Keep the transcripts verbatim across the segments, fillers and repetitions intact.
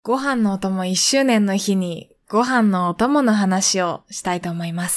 ご飯のお供いっしゅうねんの日にご飯のお供の話をしたいと思います。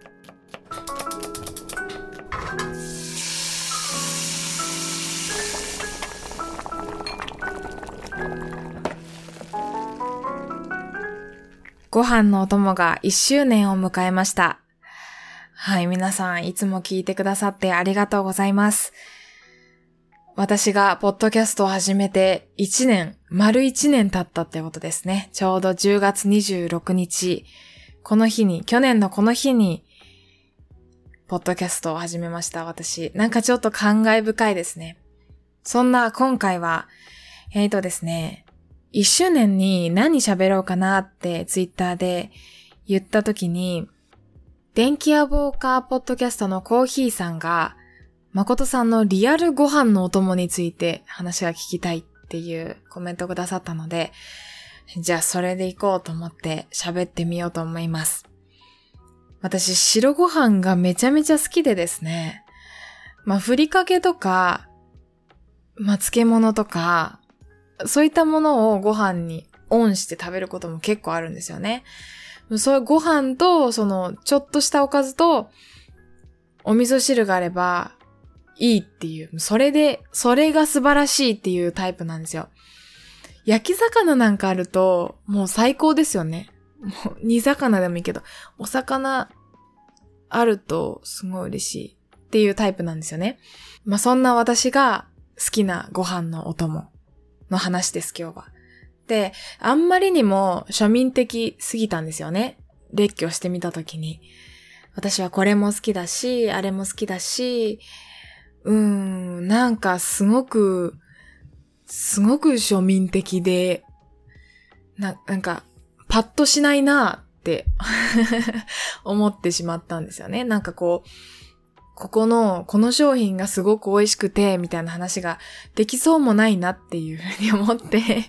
ご飯のお供がいっしゅうねんを迎えました。はい、皆さんいつも聞いてくださってありがとうございます。私がポッドキャストを始めていちねん、丸いちねん経ったってことですね。ちょうどじゅうがつにじゅうろくにち、この日に、去年のこの日に、ポッドキャストを始めました、私。なんかちょっと感慨深いですね。そんな今回は、えーとですね、いっしゅうねんに何喋ろうかなってツイッターで言ったときに、電気屋ウォーカーポッドキャストのコーヒーさんが、誠さんのリアルご飯のお供について話が聞きたいっていうコメントをくださったので、じゃあそれで行こうと思って喋ってみようと思います。私、白ご飯がめちゃめちゃ好きでですね。まあ、ふりかけとか、まあ、漬物とか、そういったものをご飯にオンして食べることも結構あるんですよね。そういうご飯と、その、ちょっとしたおかずと、お味噌汁があれば、いいっていう、それで、それが素晴らしいっていうタイプなんですよ。焼き魚なんかあると、もう最高ですよね。もう煮魚でもいいけど、お魚あるとすごい嬉しいっていうタイプなんですよね。まあ、そんな私が好きなご飯のお供の話です、今日は。で、あんまりにも庶民的すぎたんですよね。列挙してみたときに。私はこれも好きだし、あれも好きだし、うーん、なんかすごく、すごく庶民的で、な、なんか、パッとしないなって思ってしまったんですよね。なんかこう、ここの、この商品がすごく美味しくて、みたいな話ができそうもないなっていうふうに思って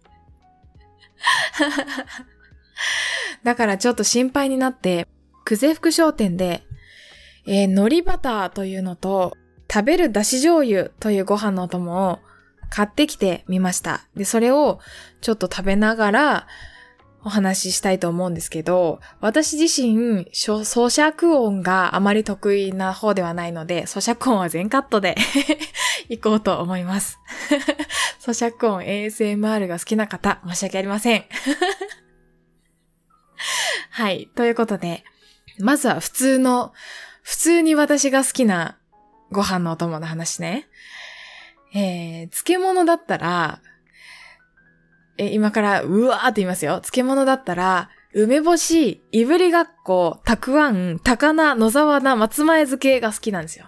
だからちょっと心配になって、久世福商店で、えー、海苔バターというのと、食べるだし醤油というご飯のお供を買ってきてみました。で、それをちょっと食べながらお話ししたいと思うんですけど、私自身、咀嚼音があまり得意な方ではないので、咀嚼音は全カットで行こうと思います。咀嚼音 エーエスエムアール が好きな方、申し訳ありません。はい。ということで、まずは普通の、普通に私が好きなご飯のお供の話ね。えー、漬物だったら、えー、今からうわーって言いますよ。漬物だったら、梅干し、いぶりがっこ、たくあん、高菜、野沢菜、松前漬けが好きなんですよ。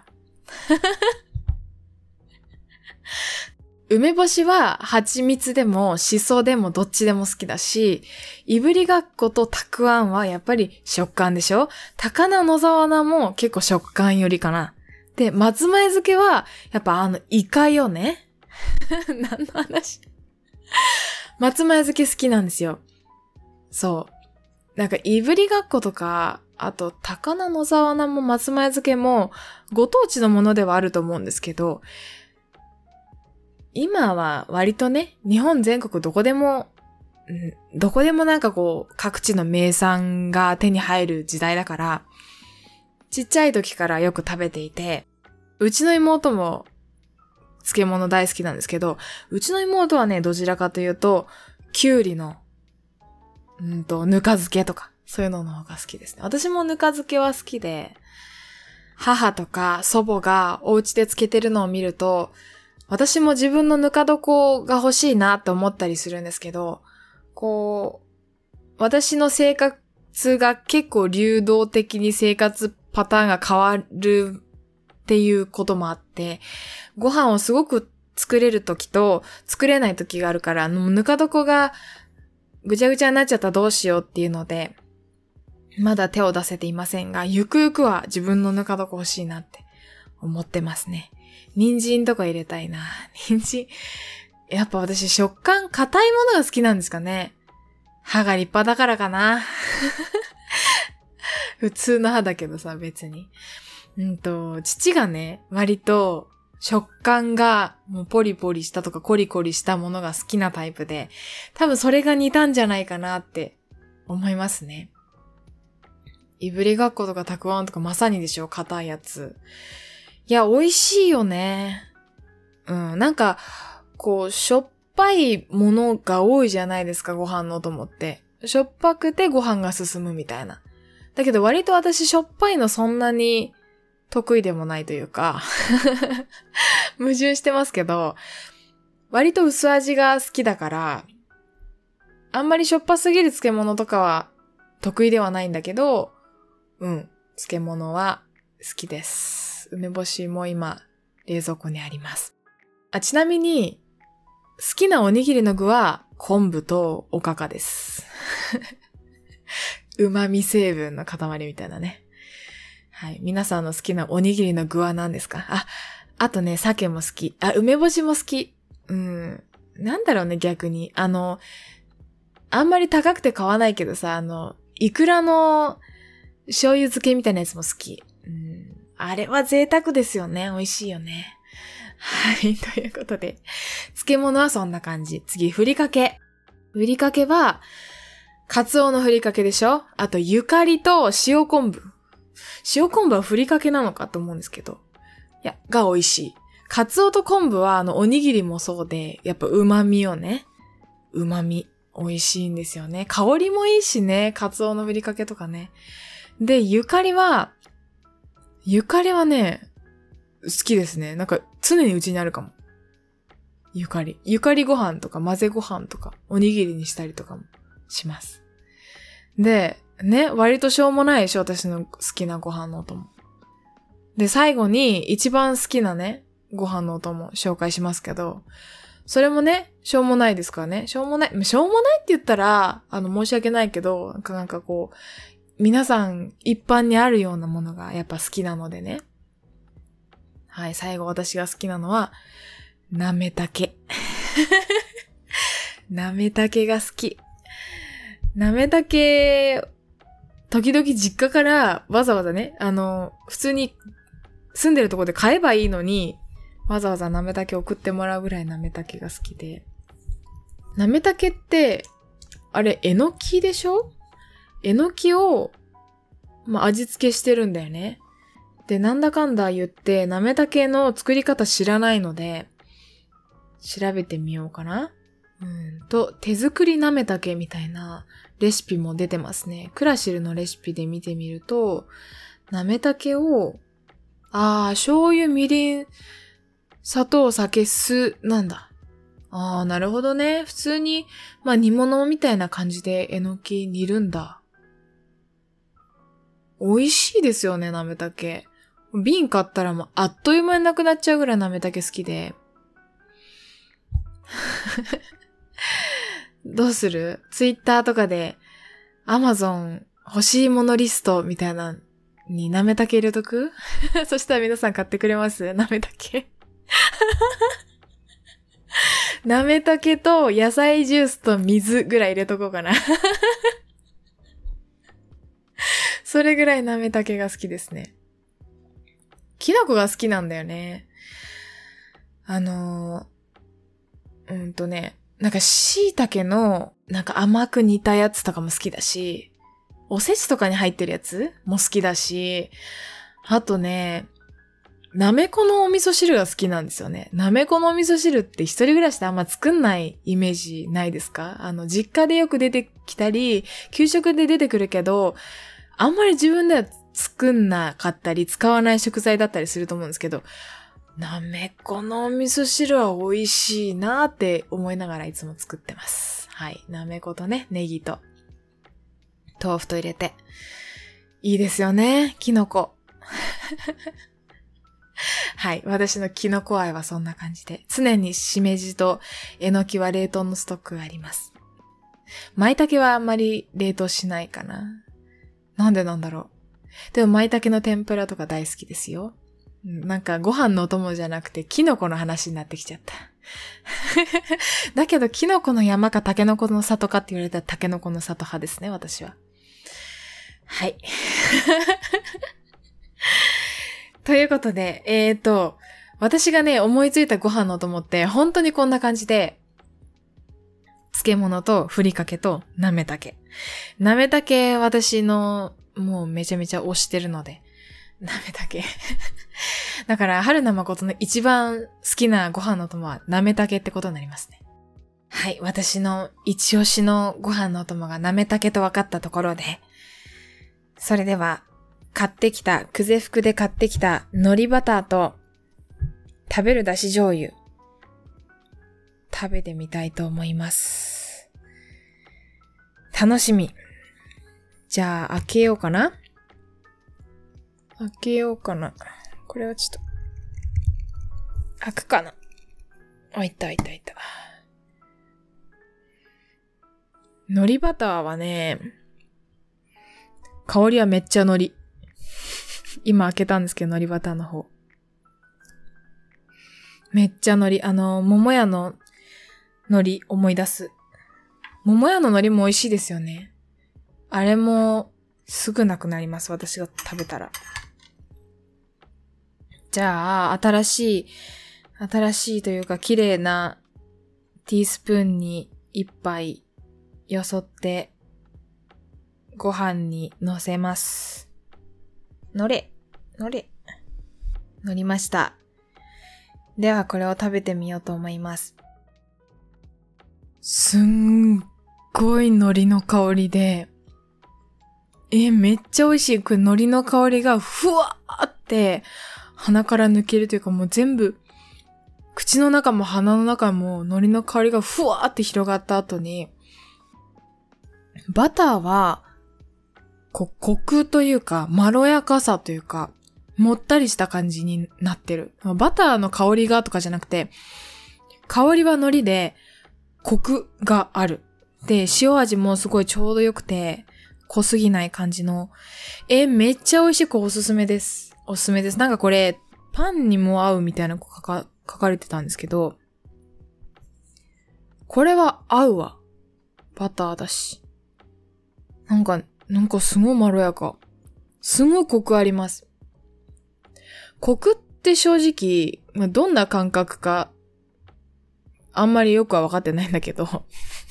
梅干しは蜂蜜でもシソでもどっちでも好きだし、いぶりがっことたくあんはやっぱり食感でしょ？高菜野沢菜も結構食感よりかな。で、松前漬けはやっぱあのイカよね。何の話？松前漬け好きなんですよ。そう。なんかいぶりがっことか、あと高菜野沢菜も松前漬けもご当地のものではあると思うんですけど、今は割とね、日本全国どこでも、んどこでもなんかこう、各地の名産が手に入る時代だから、ちっちゃい時からよく食べていて、うちの妹も漬物大好きなんですけど、うちの妹はね、どちらかというと、きゅうりの、うんと、ぬか漬けとか、そういうのの方が好きですね。私もぬか漬けは好きで、母とか祖母がお家で漬けてるのを見ると、私も自分のぬか床が欲しいなと思ったりするんですけど、こう、私の生活が結構流動的に生活パターンが変わるっていうこともあって、ご飯をすごく作れる時と作れない時があるから、ぬか床がぐちゃぐちゃになっちゃったらどうしようっていうので、まだ手を出せていませんが、ゆくゆくは自分のぬか床欲しいなって思ってますね。人参とか入れたいな。人参。やっぱ私食感硬いものが好きなんですかね。歯が立派だからかな。普通の歯だけどさ、別に。うんと、父がね、割と食感がもうポリポリしたとかコリコリしたものが好きなタイプで、多分それが似たんじゃないかなって思いますね。いぶりがっことかたくあんとかまさにでしょ、硬いやつ。いや、美味しいよね。うん、なんか、こう、しょっぱいものが多いじゃないですか、ご飯のお供って。しょっぱくてご飯が進むみたいな。だけど割と私しょっぱいのそんなに得意でもないというか矛盾してますけど、割と薄味が好きだから、あんまりしょっぱすぎる漬物とかは得意ではないんだけど、うん、漬物は好きです。梅干しも今冷蔵庫にあります。あ、ちなみに好きなおにぎりの具は昆布とおかかです。旨味成分の塊みたいなね。はい。皆さんの好きなおにぎりの具は何ですか？あ、あとね、鮭も好き。あ、梅干しも好き。うん。なんだろうね、逆に。あの、あんまり高くて買わないけどさ、あの、イクラの醤油漬けみたいなやつも好き。うん。あれは贅沢ですよね。美味しいよね。はい。ということで、漬物はそんな感じ。次、ふりかけ。ふりかけは、カツオのふりかけでしょ？あと、ゆかりと塩昆布。塩昆布はふりかけなのかと思うんですけど。いや、が美味しい。カツオと昆布は、あの、おにぎりもそうで、やっぱ旨味をね。旨味。美味しいんですよね。香りもいいしね。カツオのふりかけとかね。で、ゆかりは、ゆかりはね、好きですね。なんか、常にうちにあるかも。ゆかり。ゆかりご飯とか混ぜご飯とか、おにぎりにしたりとかもします。で、ね、割としょうもないでしょ、私の好きなご飯のお供。で、最後に一番好きなね、ご飯のお供紹介しますけど、それもね、しょうもないですからね。しょうもない、しょうもないって言ったら、あの、申し訳ないけど、なんかなんかこう、皆さん一般にあるようなものがやっぱ好きなのでね。はい、最後私が好きなのは、なめたけ。なめたけが好き。なめたけ、時々実家からわざわざね、あの、普通に住んでるところで買えばいいのに、わざわざなめたけ送ってもらうぐらいなめたけが好きで。なめたけって、あれ、えのきでしょ？えのきを、まあ、味付けしてるんだよね。で、なんだかんだ言って、なめたけの作り方知らないので、調べてみようかな。うんと、手作りなめたけみたいなレシピも出てますね。クラシルのレシピで見てみると、なめたけを、あー、醤油、みりん、砂糖、酒、酢、なんだ。あー、なるほどね。普通に、まあ煮物みたいな感じでえのき煮るんだ。美味しいですよね、なめたけ。瓶買ったらもうあっという間になくなっちゃうぐらいなめたけ好きで。どうする？ツイッターとかで、アマゾン欲しいものリストみたいなになめたけ入れとく？そしたら皆さん買ってくれます？なめたけ。なめたけと野菜ジュースと水ぐらい入れとこうかな。それぐらいなめたけが好きですね。きのこが好きなんだよね。あのー、うんとね、なんか椎茸のなんか甘く煮たやつとかも好きだし、おせちとかに入ってるやつも好きだし、あとね、なめこのお味噌汁が好きなんですよね。なめこのお味噌汁って一人暮らしであんま作んないイメージないですか？あの、実家でよく出てきたり、給食で出てくるけど、あんまり自分では作んなかったり、使わない食材だったりすると思うんですけど、なめこのお味噌汁は美味しいなーって思いながらいつも作ってます。はい。なめことね、ネギと、豆腐と入れて。いいですよね、キノコ。はい。私のキノコ愛はそんな感じで、常にしめじとえのきは冷凍のストックがあります。舞茸はあんまり冷凍しないかな。なんでなんだろう。でも舞茸の天ぷらとか大好きですよ。なんかご飯のお供じゃなくてキノコの話になってきちゃった。だけどキノコの山かタケノコの里かって言われたらタケノコの里派ですね、私は。はい。ということで、えーと、 私がね、思いついたご飯のお供って本当にこんな感じで、漬物とふりかけとなめたけ。なめたけ私のもうめちゃめちゃ推してるので、なめたけ。だから春名誠の一番好きなご飯のお供はなめたけってことになりますね。はい、私の一押しのご飯のお供がなめたけと分かったところで、それでは買ってきた、久世福で買ってきた海苔バターと食べるだし醤油、食べてみたいと思います。楽しみ。じゃあ開けようかな。開けようかな。これはちょっと開くかな。あ、いったいったいった。海苔バターはね、香りはめっちゃ海苔。今開けたんですけど、海苔バターの方。めっちゃ海苔。あの、桃屋の海苔思い出す。桃屋の海苔も美味しいですよね。あれもすぐなくなります。私が食べたら。じゃあ、新しい、新しいというか綺麗なティースプーンに一杯よそってご飯に乗せます。のれ、のれ、乗りました。ではこれを食べてみようと思います。すんごい海苔の香りで、え、めっちゃ美味しい。これ海苔の香りがふわーって鼻から抜けるというかもう全部、口の中も鼻の中も海苔の香りがふわーって広がった後に、バターは、こコクというか、まろやかさというか、もったりした感じになってる。バターの香りがとかじゃなくて、香りは海苔で、コクがある。で、塩味もすごいちょうどよくて、濃すぎない感じの。え、めっちゃ美味しくおすすめです。おすすめです。なんかこれ、パンにも合うみたいなの書か、書かれてたんですけど、これは合うわ。バターだし。なんか、なんかすごいまろやか。すごいコクあります。コクって正直、まあ、どんな感覚か、あんまりよくは分かってないんだけど。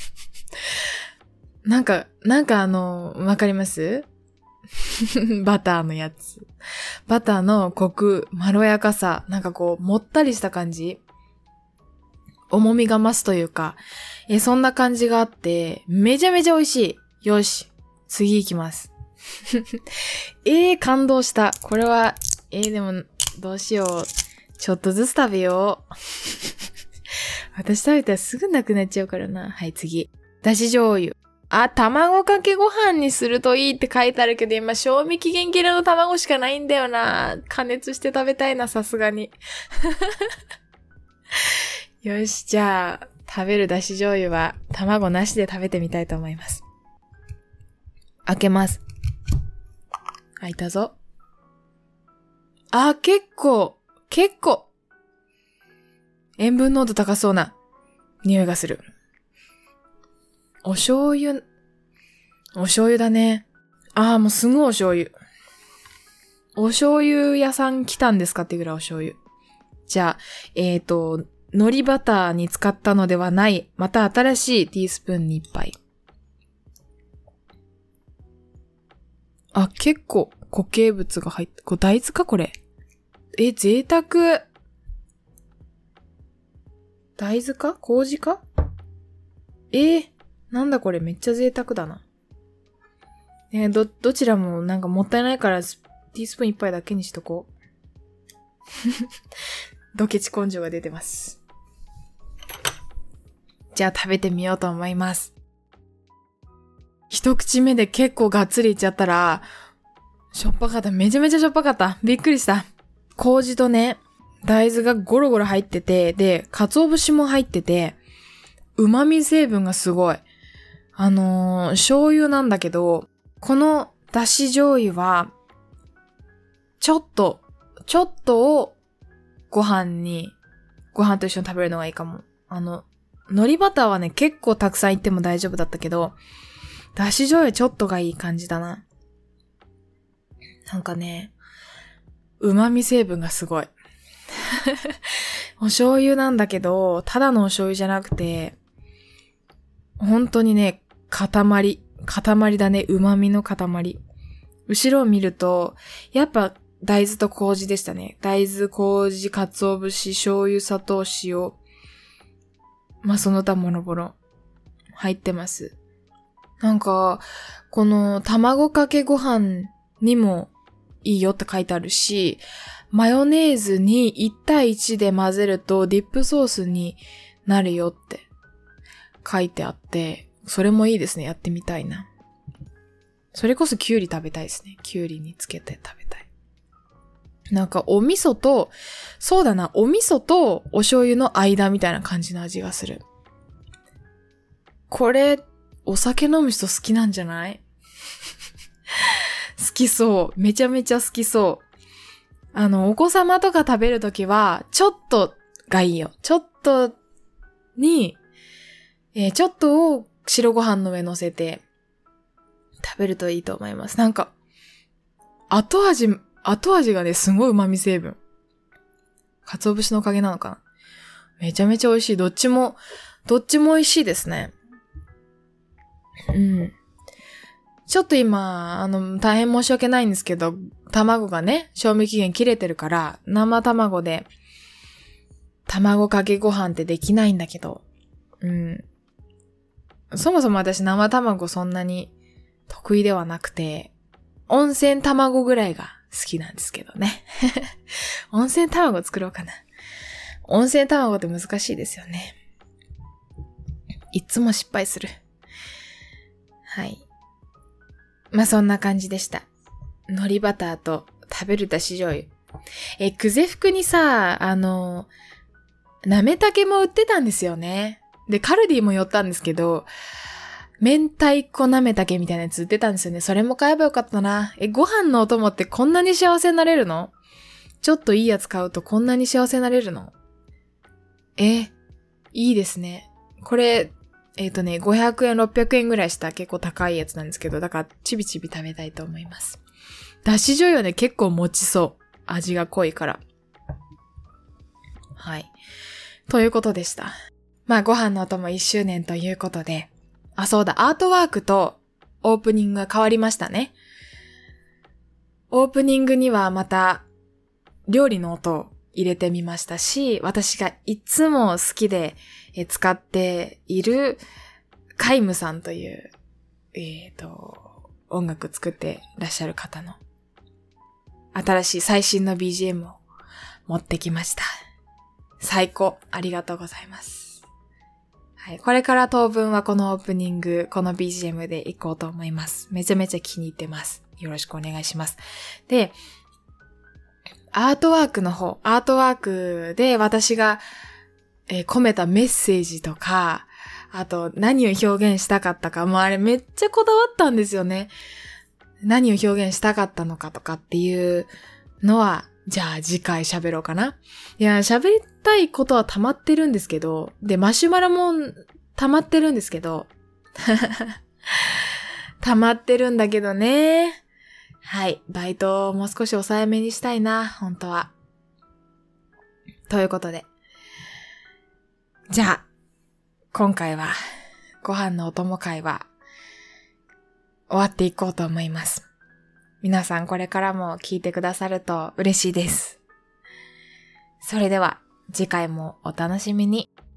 なんか、なんかあの、わかりますバターのやつ。バターのコク、まろやかさ、なんかこう、もったりした感じ。重みが増すというか、え、そんな感じがあって、めちゃめちゃ美味しい。よし、次行きます。えー、感動した。これは、えー、でも、どうしよう。ちょっとずつ食べよう。私食べたらすぐなくなっちゃうからな。はい、次。だし醤油。あ、卵かけご飯にするといいって書いてあるけど、今、賞味期限切れの卵しかないんだよな。加熱して食べたいな、さすがに。よし、じゃあ、食べるだし醤油は、卵なしで食べてみたいと思います。開けます。開いたぞ。あ、結構、結構、塩分濃度高そうな匂いがする。お醤油、お醤油だね。ああ、もうすごいお醤油。お醤油屋さん来たんですかっていうぐらいお醤油。じゃあ、えっと、海苔バターに使ったのではない、また新しいティースプーンに一杯。あ、結構固形物が入って、これ大豆かこれ。え、贅沢。大豆か麹かえー、なんだこれめっちゃ贅沢だな。えー、ど、どちらもなんかもったいないからティースプーン一杯だけにしとこう。ドケチ根性が出てます。じゃあ食べてみようと思います。一口目で結構がっつりいっちゃったら、しょっぱかった。めちゃめちゃしょっぱかった。びっくりした。麹とね、大豆がゴロゴロ入ってて、で、鰹節も入ってて、旨味成分がすごい。あのー、醤油なんだけど、このだし醤油は、ちょっと、ちょっとをご飯に、ご飯と一緒に食べるのがいいかも。あの、海苔バターはね、結構たくさんいっても大丈夫だったけど、だし醤油ちょっとがいい感じだな。なんかね、旨味成分がすごい。 お醤油なんだけど、ただのお醤油じゃなくて、本当にね、塊、塊だね、旨味の塊。後ろを見ると、やっぱ大豆と麹でしたね。大豆、麹、鰹節、醤油、砂糖、塩。まあ、その他もろもろ入ってます。なんか、この卵かけご飯にもいいよって書いてあるし、マヨネーズにいち対いちで混ぜるとディップソースになるよって書いてあって、それもいいですね。やってみたいな。それこそキュウリ食べたいですね。キュウリにつけて食べたい。なんかお味噌と、そうだな、お味噌とお醤油の間みたいな感じの味がする。これ、お酒飲む人好きなんじゃない好きそう。めちゃめちゃ好きそう。あの、お子様とか食べるときは、ちょっとがいいよ。ちょっとに、えー、ちょっとを白ご飯の上乗せて食べるといいと思います。なんか、後味、後味がね、すごい旨味成分。鰹節のおかげなのかな。めちゃめちゃ美味しい。どっちも、どっちも美味しいですね。うん。ちょっと今、あの、大変申し訳ないんですけど、卵がね、賞味期限切れてるから、生卵で、卵かけご飯ってできないんだけど、うん。そもそも私生卵そんなに得意ではなくて、温泉卵ぐらいが好きなんですけどね。温泉卵作ろうかな。温泉卵って難しいですよね。いつも失敗する。はい。まあ、そんな感じでした。海苔バターと食べるだし醤油。え、久世福にさ、あの、なめたけも売ってたんですよね。で、カルディも寄ったんですけど、明太子なめたけみたいなやつ売ってたんですよね。それも買えばよかったな。え、ご飯のお供ってこんなに幸せになれるの？ちょっといいやつ買うとこんなに幸せになれるの？え、いいですね。これ、えっとね、ごひゃくえん、ろっぴゃくえんぐらいした結構高いやつなんですけど、だからちびちび食べたいと思います。だし醤油はね、結構持ちそう。味が濃いから。はい。ということでした。まあ、ご飯のお供いっしゅうねんということで、あ、そうだ、アートワークとオープニングが変わりましたね。オープニングにはまた料理の音を入れてみましたし、私がいつも好きで使っているカイムさんという、えっと、音楽作ってらっしゃる方の新しい最新の ビージーエム を持ってきました。最高。ありがとうございます。はい。これから当分はこのオープニング、この ビージーエム で行こうと思います。めちゃめちゃ気に入ってます。よろしくお願いします。で、アートワークの方、アートワークで私が、えー、込めたメッセージとか、あと何を表現したかったか、もうあれめっちゃこだわったんですよね。何を表現したかったのかとかっていうのは、じゃあ次回喋ろうかな。いや、喋りたいことは溜まってるんですけど、で、マシュマロも溜まってるんですけど、溜まってるんだけどね。はい。バイトをもう少し抑えめにしたいな、本当は。ということで。じゃあ、今回は、ご飯のお供会は、終わっていこうと思います。皆さんこれからも聞いてくださると嬉しいです。それでは、次回もお楽しみに。